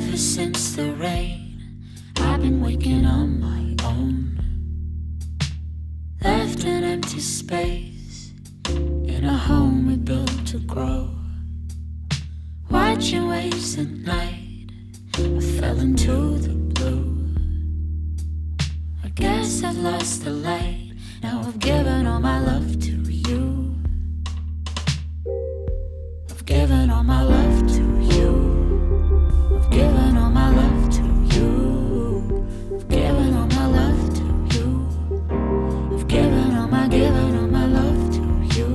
Ever since the rain, I've been waking on my own. Left an empty space in a home we built to grow. Watching waves at night, I fell into the blue. I guess I've lost the light. Now I've given all my love to you. I've given all my love to you. I've given all my love to you. I've given all my love to you. I've given all my love to you.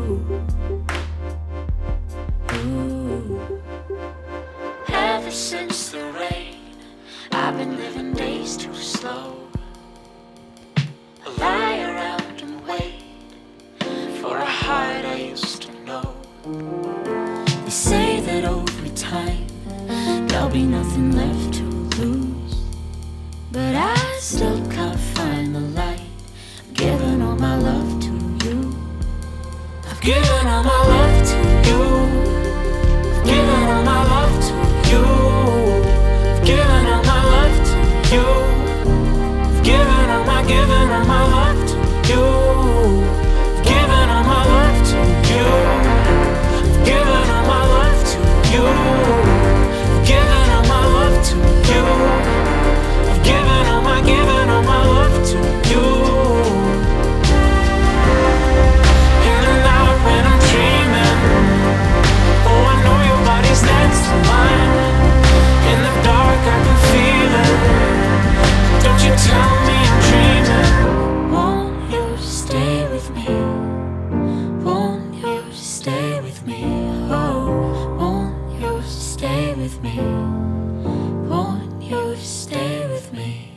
Ever since the rain, I've been living days too slow. I lie around and wait for a heart I used to know. They say that over time there'll be nothing left to lose, but I still can't find the light. I've given all my love to you. I've given all my love to you. I've given all my love to you. I've given all my love to you. I've given all my love to you. I've given all my love to you. I've given all my love to you. I've given all my love to you. I've given all my love to you. In the night when I'm dreaming, oh, I know your body's next to mine. In the dark I can feel it. Don't you tell me I'm dreaming. Won't you stay with me? Won't you stay with me? Oh, won't you stay with me? Won't you stay with me?